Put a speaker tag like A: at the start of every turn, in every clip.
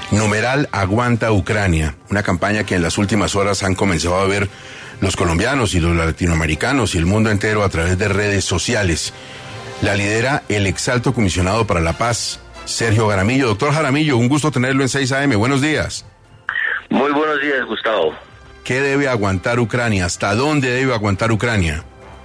A: Numeral Aguanta Ucrania, una campaña que en las últimas horas han comenzado a ver los colombianos y los latinoamericanos y el mundo entero a través de redes sociales. La lidera el exalto comisionado para la paz, Sergio Jaramillo. Doctor Jaramillo, un gusto tenerlo en 6 AM. Buenos días.
B: Muy buenos días, Gustavo.
A: ¿Qué debe aguantar Ucrania? ¿Hasta dónde debe aguantar Ucrania?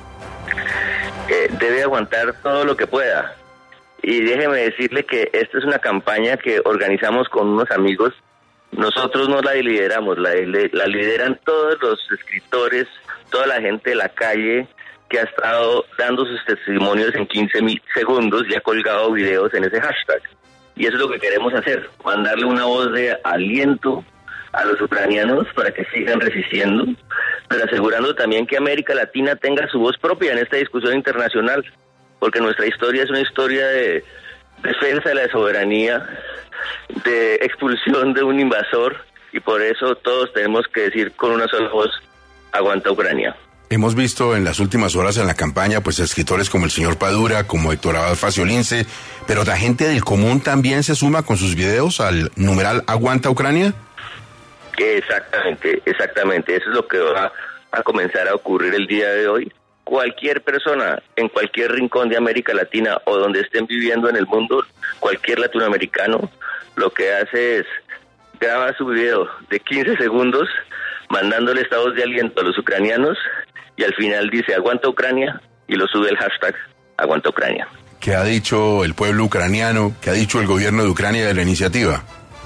B: Debe aguantar todo lo que pueda. Y déjeme decirle que esta es una campaña que organizamos con unos amigos. Nosotros no la lideramos, la lideran todos los escritores, toda la gente de la calle que ha estado dando sus testimonios en 15 segundos y ha colgado videos en ese hashtag. Y eso es lo que queremos hacer, mandarle una voz de aliento a los ucranianos para que sigan resistiendo, pero asegurando también que América Latina tenga su voz propia en esta discusión internacional, porque nuestra historia es una historia de defensa de la soberanía, de expulsión de un invasor, y por eso todos tenemos que decir con una sola voz, aguanta Ucrania.
A: Hemos visto en las últimas horas en la campaña, pues, escritores como el señor Padura, como Héctor Abad Faciolince, pero la gente del común también se suma con sus videos al numeral Aguanta Ucrania.
B: Exactamente. Eso es lo que va a comenzar a ocurrir el día de hoy. Cualquier persona en cualquier rincón de América Latina o donde estén viviendo en el mundo, cualquier latinoamericano, lo que hace es graba su video de 15 segundos mandándole estados de aliento a los ucranianos y al final dice aguanta Ucrania y lo sube el hashtag aguanta Ucrania.
A: ¿Qué ha dicho el pueblo ucraniano? ¿Qué ha dicho el gobierno de Ucrania de la iniciativa?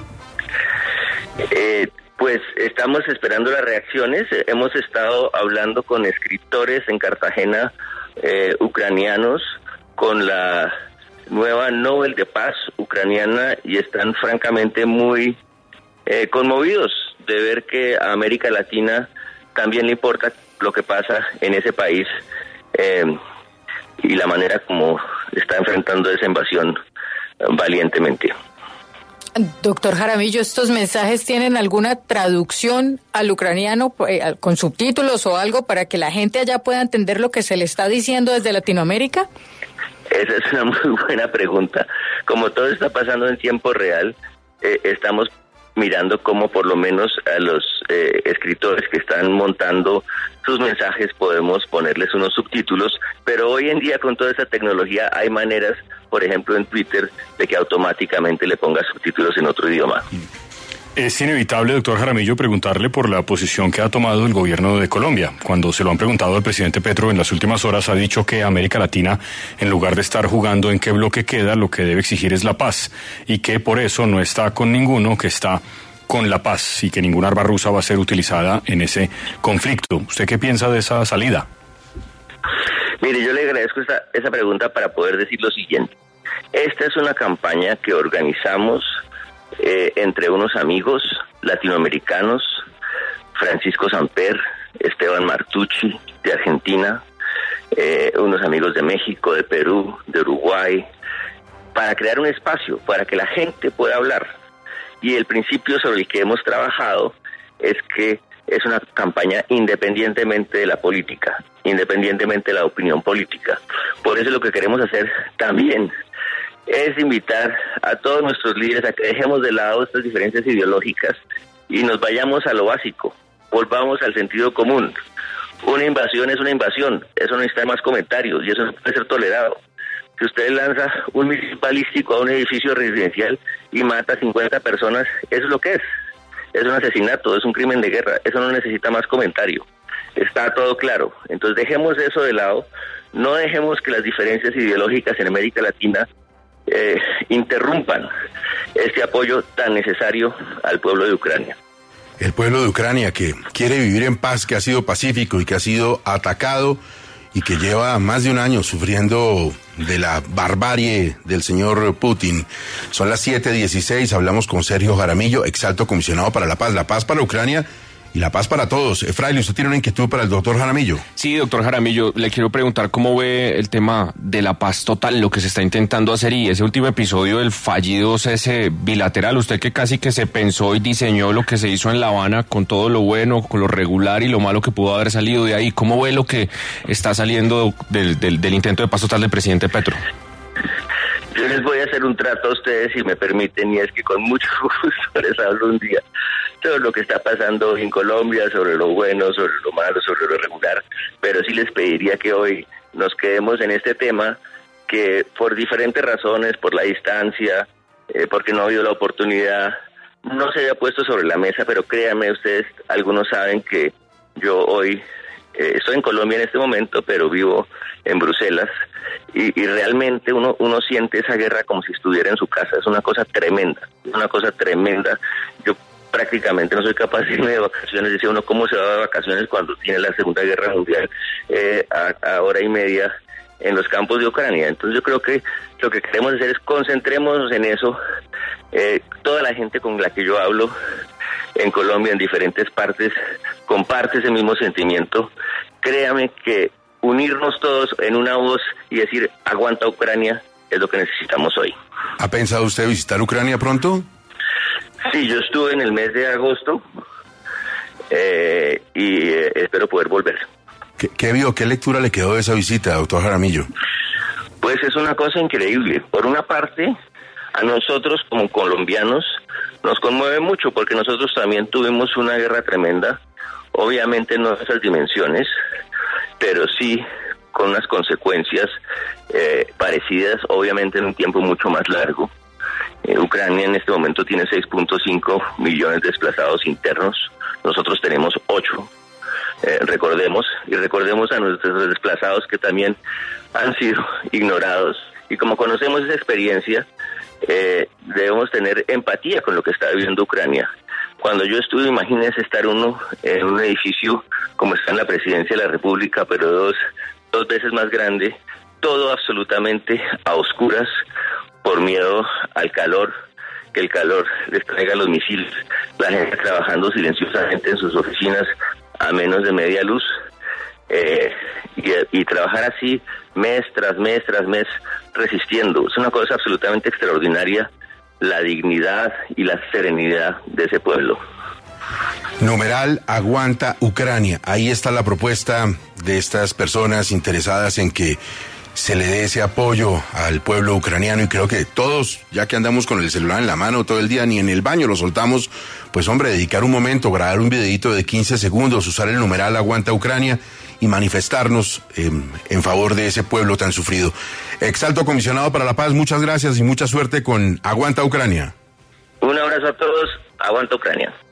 B: Pues estamos esperando las reacciones. Hemos estado hablando con escritores en Cartagena ucranianos, con la nueva Nobel de Paz ucraniana, y están francamente muy conmovidos de ver que a América Latina también le importa lo que pasa en ese país y la manera como está enfrentando esa invasión valientemente.
C: Doctor Jaramillo, ¿estos mensajes tienen alguna traducción al ucraniano con subtítulos o algo para que la gente allá pueda entender lo que se le está diciendo desde Latinoamérica?
B: Esa es una muy buena pregunta. Como todo está pasando en tiempo real, estamos mirando cómo por lo menos a los escritores que están montando sus mensajes podemos ponerles unos subtítulos, pero hoy en día con toda esa tecnología hay maneras, por ejemplo en Twitter, de que automáticamente le ponga subtítulos en otro idioma.
D: Es inevitable, doctor Jaramillo, preguntarle por la posición que ha tomado el gobierno de Colombia. Cuando se lo han preguntado al presidente Petro en las últimas horas, ha dicho que América Latina, en lugar de estar jugando en qué bloque queda, lo que debe exigir es la paz, y que por eso no está con ninguno, que está con la paz, y que ninguna arma rusa va a ser utilizada en ese conflicto. ¿Usted qué piensa de esa salida?
B: Mire, yo le agradezco esa pregunta para poder decir lo siguiente. Esta es una campaña que organizamos entre unos amigos latinoamericanos, Francisco Samper, Esteban Martucci de Argentina, unos amigos de México, de Perú, de Uruguay, para crear un espacio para que la gente pueda hablar. Y el principio sobre el que hemos trabajado es que es una campaña independientemente de la política, independientemente de la opinión política. Por eso lo que queremos hacer también es invitar a todos nuestros líderes a que dejemos de lado estas diferencias ideológicas y nos vayamos a lo básico, volvamos al sentido común. Una invasión es una invasión, eso no necesita más comentarios y eso no puede ser tolerado. Si usted lanza un misil balístico a un edificio residencial y mata a 50 personas, eso es lo que es un asesinato, es un crimen de guerra, eso no necesita más comentario, está todo claro. Entonces dejemos eso de lado, no dejemos que las diferencias ideológicas en América Latina interrumpan este apoyo tan necesario al pueblo de Ucrania.
A: El pueblo de Ucrania que quiere vivir en paz, que ha sido pacífico y que ha sido atacado y que lleva más de un año sufriendo de la barbarie del señor Putin. Son las 7:16, hablamos con Sergio Jaramillo, exalto comisionado para la paz para Ucrania y la paz para todos. Fraile, ¿usted tiene una inquietud para el doctor Jaramillo?
E: Sí, doctor Jaramillo, le quiero preguntar cómo ve el tema de la paz total, lo que se está intentando hacer, y ese último episodio del fallido cese bilateral. Usted que casi que se pensó y diseñó lo que se hizo en La Habana con todo lo bueno, con lo regular y lo malo que pudo haber salido de ahí. ¿Cómo ve lo que está saliendo del intento de paz total del presidente Petro?
B: Yo les voy a hacer un trato a ustedes, si me permiten, y es que con mucho gusto les hablo un día sobre lo que está pasando hoy en Colombia, sobre lo bueno, sobre lo malo, sobre lo regular, pero sí les pediría que hoy nos quedemos en este tema, que por diferentes razones, por la distancia, porque no ha habido la oportunidad, no se haya puesto sobre la mesa, pero créanme ustedes, algunos saben que yo hoy estoy en Colombia en este momento, pero vivo en Bruselas, y realmente uno siente esa guerra como si estuviera en su casa. Es una cosa tremenda, Yo prácticamente no soy capaz de irme de vacaciones. Dice uno, ¿cómo se va de vacaciones cuando tiene la Segunda Guerra Mundial a hora y media en los campos de Ucrania? Entonces yo creo que lo que queremos hacer es concentrémonos en eso. Toda la gente con la que yo hablo en Colombia, en diferentes partes, comparte ese mismo sentimiento. Créame que unirnos todos en una voz y decir aguanta Ucrania es lo que necesitamos hoy.
A: ¿Ha pensado usted visitar Ucrania pronto?
B: Sí, yo estuve en el mes de agosto y espero poder volver.
A: ¿Qué vio? ¿Qué lectura le quedó de esa visita, doctor Jaramillo?
B: Pues es una cosa increíble. Por una parte, a nosotros como colombianos nos conmueve mucho porque nosotros también tuvimos una guerra tremenda, obviamente no de esas dimensiones, pero sí con unas consecuencias parecidas, obviamente en un tiempo mucho más largo. Ucrania en este momento tiene 6.5 millones de desplazados internos, nosotros tenemos 8. Recordemos a nuestros desplazados que también han sido ignorados, y como conocemos esa experiencia, debemos tener empatía con lo que está viviendo Ucrania. Cuando yo estuve, imagínense estar uno en un edificio como está en la Presidencia de la República, pero dos veces más grande, todo absolutamente a oscuras por miedo al calor, que el calor les traiga los misiles, la gente trabajando silenciosamente en sus oficinas a menos de media luz, y trabajar así mes tras mes resistiendo. Es una cosa absolutamente extraordinaria, la dignidad y la serenidad de ese pueblo.
A: Numeral Aguanta Ucrania. Ahí está la propuesta de estas personas interesadas en que se le dé ese apoyo al pueblo ucraniano, y creo que todos, ya que andamos con el celular en la mano todo el día, ni en el baño lo soltamos, pues hombre, dedicar un momento, grabar un videito de 15 segundos, usar el numeral Aguanta Ucrania y manifestarnos en favor de ese pueblo tan sufrido. Exalto Comisionado para la Paz, muchas gracias y mucha suerte con Aguanta Ucrania.
B: Un abrazo a todos, Aguanta Ucrania.